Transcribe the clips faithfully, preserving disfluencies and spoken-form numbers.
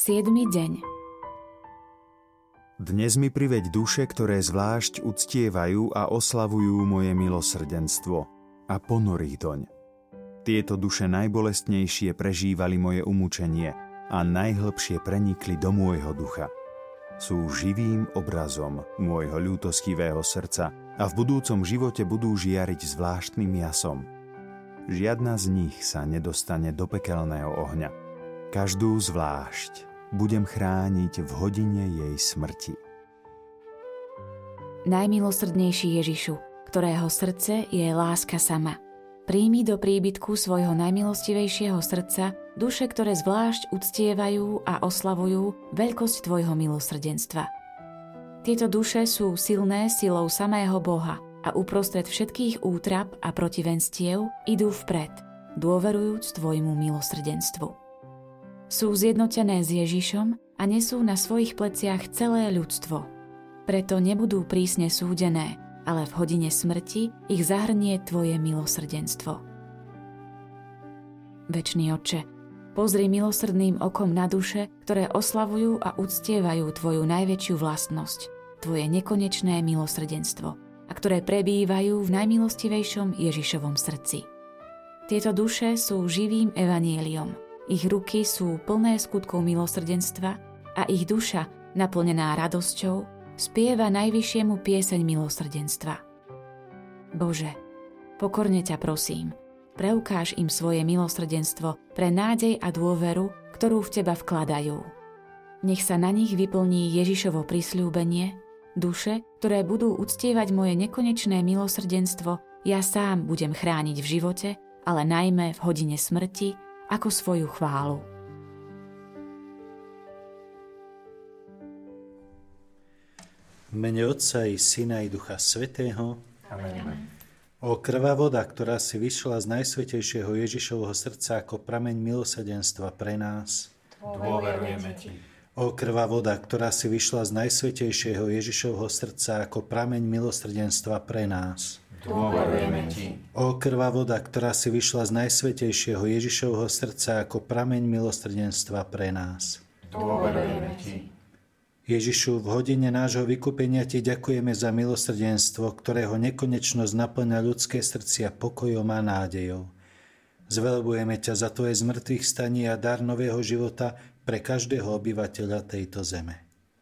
Siedmy deň. Dnes mi priveď duše, ktoré zvlášť uctievajú a oslavujú moje milosrdenstvo, a ponor ich doň. Tieto duše najbolestnejšie prežívali moje umúčenie a najhlbšie prenikli do môjho ducha. Sú živým obrazom môjho ľútostivého srdca a v budúcom živote budú žiariť zvláštnym jasom. Žiadna z nich sa nedostane do pekelného ohňa. Každú zvlášť budem chrániť v hodine jej smrti. Najmilosrdnejší Ježišu, ktorého srdce je láska sama, príjmi do príbytku svojho najmilostivejšieho srdca duše, ktoré zvlášť uctievajú a oslavujú veľkosť tvojho milosrdenstva. Tieto duše sú silné silou samého Boha a uprostred všetkých útrap a protivenstiev idú vpred, dôverujúc tvojmu milosrdenstvu. Sú zjednotené s Ježišom a nesú na svojich pleciach celé ľudstvo. Preto nebudú prísne súdené, ale v hodine smrti ich zahrnie tvoje milosrdenstvo. Večný Otče, pozri milosrdným okom na duše, ktoré oslavujú a uctievajú tvoju najväčšiu vlastnosť, tvoje nekonečné milosrdenstvo, a ktoré prebývajú v najmilostivejšom Ježišovom srdci. Tieto duše sú živým evanjeliom. Ich ruky sú plné skutkov milosrdenstva a ich duša, naplnená radosťou, spieva najvyššiemu pieseň milosrdenstva. Bože, pokorne ťa prosím, preukáž im svoje milosrdenstvo pre nádej a dôveru, ktorú v teba vkladajú. Nech sa na nich vyplní Ježišovo prisľúbenie, duše, ktoré budú uctievať moje nekonečné milosrdenstvo, ja sám budem chrániť v živote, ale najmä v hodine smrti, ako svoju chválu. V mene Otca i Syna i Ducha Svätého. Amen. O krvá voda, ktorá si vyšla z najsvätejšieho Ježišovho srdca ako prameň milosrdenstva pre nás. Dôverujeme ti. O krvá voda, ktorá si vyšla z najsvätejšieho Ježišovho srdca ako prameň milosrdenstva pre nás. Dôverujeme ti. O krvá voda, ktorá si vyšla z najsvätejšieho Ježišovho srdca ako prameň milosrdenstva pre nás. Dôverujeme ti. Ježišu, v hodine nášho vykúpenia ti ďakujeme za milosrdenstvo, ktorého nekonečnosť naplňa ľudské srdcia pokojom a nádejou. Zvelebujeme ťa za tvoje zmrtvých staní a dar nového života pre každého obyvateľa tejto zeme.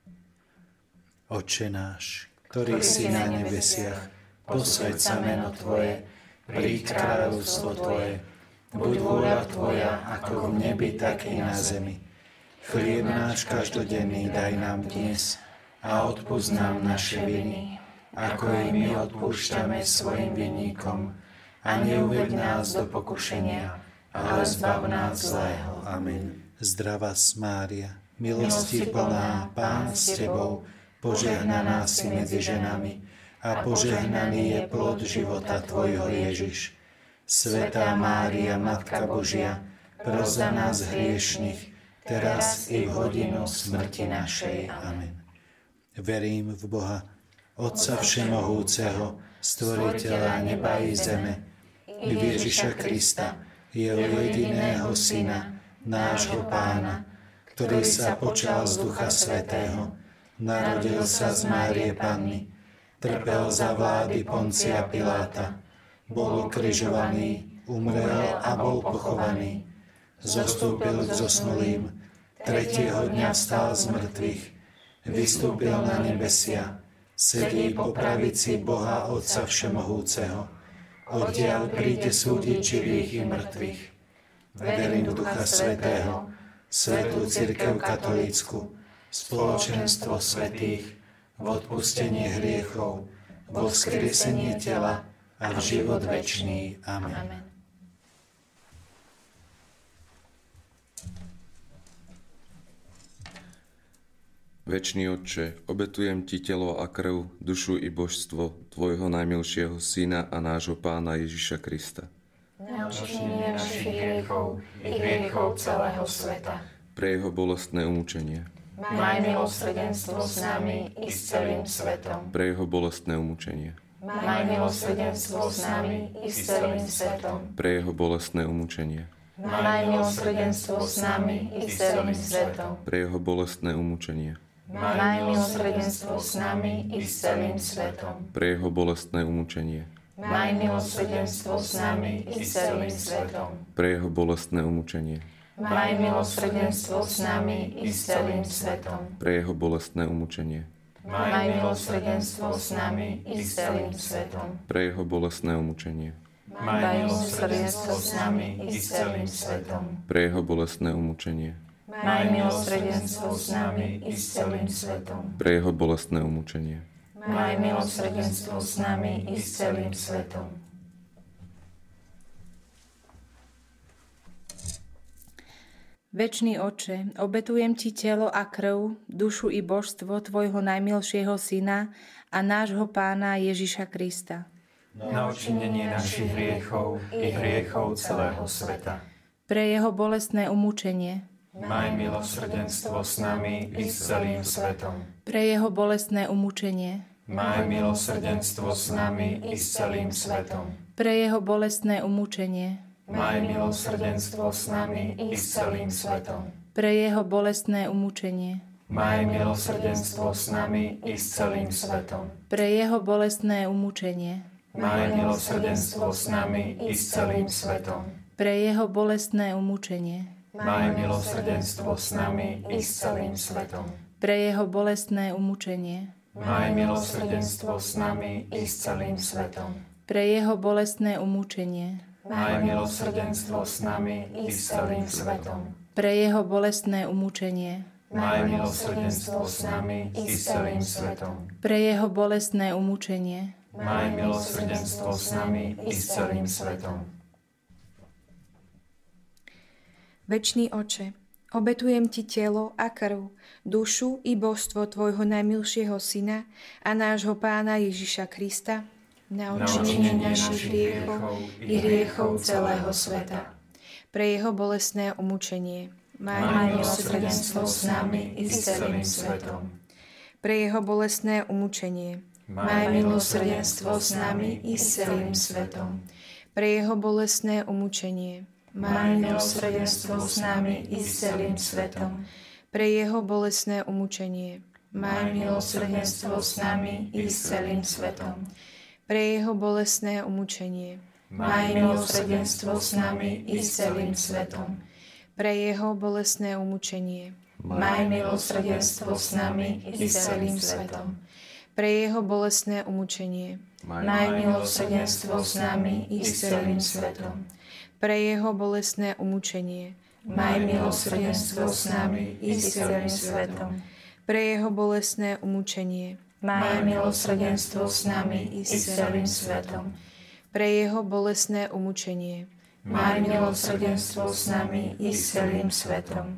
Otče náš, ktorý si na nebesiach, posväť sa meno tvoje, príď kráľovstvo tvoje, buď vôľa tvoja, ako v nebi, tak i na zemi. Chlieb náš každodenný daj nám dnes a odpusť nám naše viny, ako i my odpúšťame svojim vinníkom. A neuveď nás do pokušenia, ale zbav nás zlého. Amen. Zdravá Mária, milosti plná, Pán s tebou, požehnaná si medzi ženami, a požehnaný je plod života tvojho Ježiš. Svätá Mária, Matka Božia, pros za nás hriešnych, teraz i v hodinu smrti našej. Amen. Verím v Boha, Otca Všemohúceho, Stvoriteľa neba i zeme, i v Ježiša Krista, jeho jediného Syna, nášho Pána, ktorý sa počal z Ducha Svätého, narodil sa z Márie Panny, trpel za vlády Poncia Piláta, bol ukrižovaný, umrel a bol pochovaný, zostúpil k zosnulým, tretieho dňa vstal z mŕtvych, vystúpil na nebesia, sedí po pravici Boha Otca Všemohúceho, odtiaľ príde súdiť živých i mŕtvych. Verím v Ducha Svätého, Svätú cirkev katolícku, spoločenstvo svätých, v odpustenie hriechov, vo vzkriesenie tela a v život večný. Amen. Amen. Večný Otče, obetujem ti telo a krv, dušu i božstvo tvojho najmilšieho Syna a nášho Pána Ježiša Krista. Na odčinenie našich hriechov i hriechov celého sveta. Pre jeho bolestné umúčenie. Maj milosrdenstvo s nami i s celým svetom. Pre jeho bolestné umúčenie. Maj milosrdenstvo s nami i s celým svetom. Pre jeho bolestné umúčenie. Maj milosrdenstvo s nami i s celým svetom. Pre jeho bolestné umúčenie. Maj milosrdenstvo s nami i s celým svetom. Pre jeho bolestné umúčenie. Maj milosrdenstvo s nami i s celým svetom. Pre jeho bolestné umúčenie. Maj milosrdenstvo s nami i s celým svetom. Pre jeho bolestné umúčenie. Maj milosrdenstvo s nami i s celým svetom. Pre jeho bolestné umúčenie. Maj milosrdenstvo s nami i s celým svetom. Pre jeho bolestné umúčenie. Maj milosrdenstvo s nami i s celým svetom. Pre jeho bolestné umúčenie. Maj milosrdenstvo s nami i s celým svetom. Večný Otče, obetujem Ti telo a krv, dušu i božstvo Tvojho najmilšieho Syna a nášho Pána Ježiša Krista. Na odčinenie našich hriechov i hriechov celého sveta. Pre jeho bolestné umúčenie. Maj milosrdenstvo s nami i s celým svetom. Pre jeho bolestné umúčenie. Maj milosrdenstvo s nami i s celým svetom. Pre jeho bolestné umúčenie. Maj milosrdenstvo s nami i s celým svetom. Pre jeho bolestné umúčenie. Maj milosrdenstvo s nami i s celým svetom. Pre jeho bolestné umúčenie. Maj milosrdenstvo s nami i s celým svetom. Pre jeho bolestné umúčenie. Maj milosrdenstvo s nami i s celým svetom. Pre jeho bolestné umúčenie. Maj milosrdenstvo s nami i s celým svetom. Pre jeho bolestné umúčenie. Maj milosrdenstvo s nami i s celým svetom. Pre jeho bolestné umúčenie. Maj milosrdenstvo s nami i s celým svetom. Pre jeho bolestné umúčenie. Maj milosrdenstvo s nami i s celým svetom. Večný Oče, obetujem Ti telo a krv, dušu i božstvo Tvojho najmilšieho Syna a nášho Pána Ježiša Krista na odčinenie našich hriechov i hriechov celého sveta. Pre jeho bolestné umúčenie. Maj milosrdenstvo s nami i s celým svetom. Pre jeho bolestné umúčenie. Maj milosrdenstvo s nami i s celým svetom. Pre jeho bolestné umúčenie. Maj milosrdenstvo s nami i s celým svetom. Pre jeho bolestné umúčenie. Maj milosrdenstvo s nami i s celým svetom. Pre jeho bolestné umúčenie. Maj milosrdenstvo s nami i s celým svetom. Pre jeho bolestné umúčenie. Maj milosrdenstvo s nami i s celým svetom. Pre jeho bolestné umúčenie. Maj milosrdenstvo s nami i s celým svetom. Pre jeho bolestné umúčenie. Maj milosrdenstvo s nami i s celým svetom. Pre jeho bolestné umúčenie. Maj milosrdenstvo s nami i s celým svetom. Pre jeho bolestné umúčenie. Maj milosrdenstvo s nami i s celým svetom.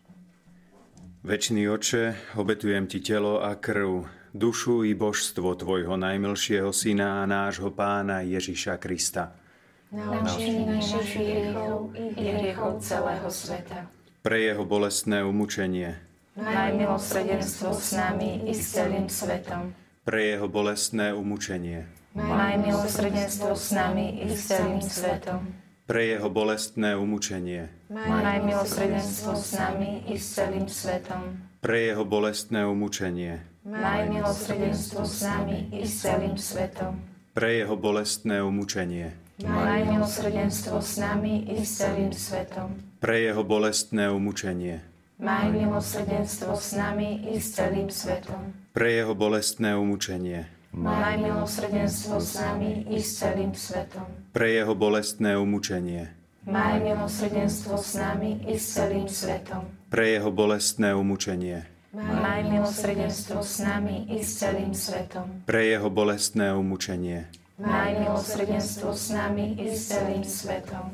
Večný Otče, obetujem Ti telo a krv, dušu i božstvo Tvojho najmilšieho Syna a nášho Pána Ježiša Krista. Na odčinenie našich hriechov i hriechov celého sveta. Pre jeho bolestné umúčenie. Maj milosrdenstvo s nami i s celým svetom. Pre jeho bolestné umúčenie. Maj milosrdenstvo s nami i s celým svetom. Pre jeho bolestné umúčenie. Maj milosrdenstvo s nami i s celým svetom. Pre jeho bolestné umúčenie. Maj milosrdenstvo s nami i s celým svetom. Pre jeho bolestné umúčenie. Maj milosrdenstvo s nami i s celým svetom. Pre jeho bolestné umúčenie. Maj milosrdenstvo s nami i s celým svetom. Pre jeho bolestné umúčenie. Maj milosrdenstvo s nami i s celým svetom. Pre jeho bolestné umúčenie. Maj milosrdenstvo s nami i s celým svetom. Pre jeho bolestné umúčenie. Maj milosrdenstvo s nami i s celým svetom. Pre jeho bolestné umúčenie. Maj milosrdenstvo s nami i s celým svetom.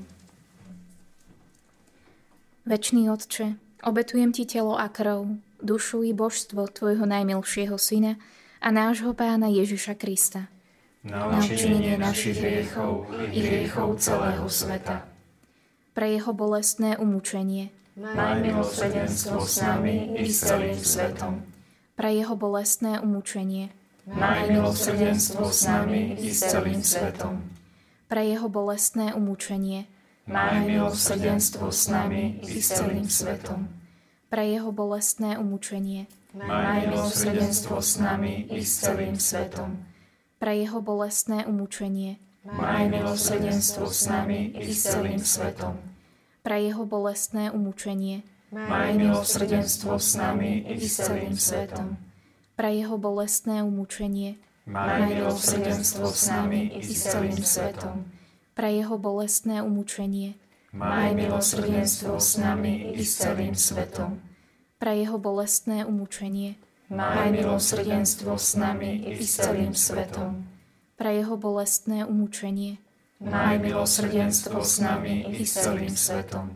Večný Otče, obetujem Ti telo a krv, dušu i božstvo Tvojho najmilšieho Syna a nášho Pána Ježiša Krista. Na odčinenie našich hriechov i hriechov celého sveta. Pre jeho bolestné umúčenie. Maj milosrdenstvo s nami i s celým svetom. Pre jeho bolestné umúčenie. Maj milosrdenstvo s nami i s celým svetom. Pre jeho bolestné umúčenie. maj milosrdenstvo s nami i s celým svetom. Pre jeho bolestné umúčenie, Maj milosrdenstvo s nami i s celým svetom. pre jeho bolestné umúčenie, Maj milosrdenstvo s nami i s celým svetom. pre jeho bolestné umúčenie, Maj milosrdenstvo s nami i s celým svetom. pre jeho bolestné umúčenie, Maj milosrdenstvo s nami i s celým svetom. pre jeho bolestné umúčenie, Maj milosrdenstvo s nami i s celým svetom. pre jeho bolestné umúčenie, Maj milosrdenstvo s nami i s celým svetom. pre jeho bolestné umúčenie, Maj milosrdenstvo s nami i s celým svetom.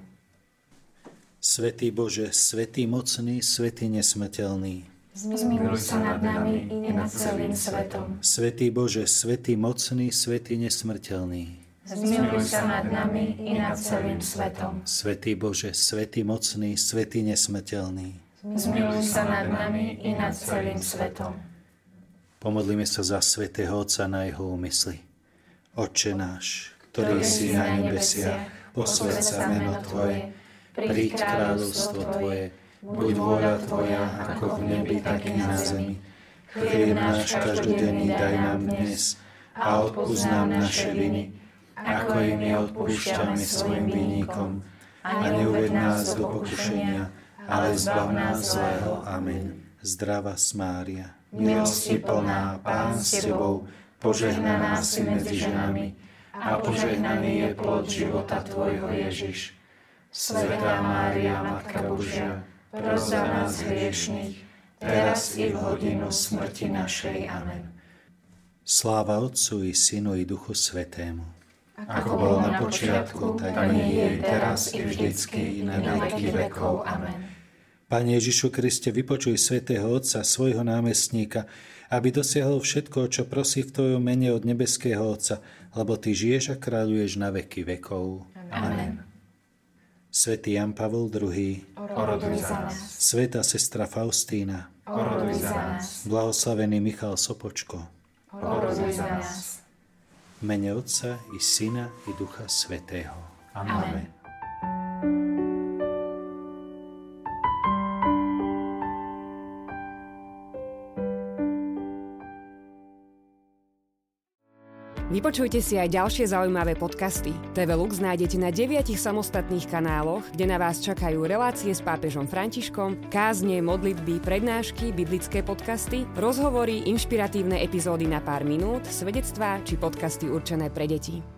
Svätý Bože, svätý mocný, svätý nesmrteľný. Zmiluj sa nad nami i nad celým svetom. Svätý Bože, svätý mocný, svätý nesmrteľný. Zmiluj sa nad nami i nad celým svetom. Svätý Bože, svätý mocný, svätý nesmrteľný. Zmiluj sa nad nami i nad celým svetom. Pomodlíme sa za svätého Otca na jeho úmysly. Otče náš, ktorý si na nebesiach, posväť sa meno Tvoje, príď kráľovstvo Tvoje, buď vôľa Tvoja, ako v nebi, tak i na zemi. Chlieb náš každodenný daj nám dnes a odpusť nám naše viny, ako i my odpúšťame svojim vinníkom. A neuved nás do pokušenia, ale zbav nás zlého. Amen. Zdravá Mária, Milosti plná, Pán s Tebou, požehnaná si medzi ženami a požehnaný je plod života Tvojho Ježiš. Svätá Mária, Matka Božia, pros za nás hriešnych, teraz i v hodinu smrti našej. Amen. sláva Otcu i Synu i Duchu Svätému. Ako bolo na počiatku, tak nie je teraz i vždycky i na veky vekov. Amen. Pane Ježišu Kriste, vypočuj svätého Otca, svojho námestníka, aby dosiahol všetko, čo prosí v Tvojom mene od nebeského Otca, lebo Ty žiješ a kráľuješ na veky vekov. Amen. Svätý Jan Pavol druhý. Oroduj za nás. Svätá sestra Faustína. Oroduj za nás. Blahoslavený Michal Sopočko. Oroduj za nás. V mene Otca i Syna i Ducha Svätého. Amen. Vypočujte si aj ďalšie zaujímavé podcasty. té vé Lux nájdete na deviatich samostatných kanáloch, kde na vás čakajú relácie s pápežom Františkom, kázne, modlitby, prednášky, biblické podcasty, rozhovory, inšpiratívne epizódy na pár minút, svedectvá či podcasty určené pre deti.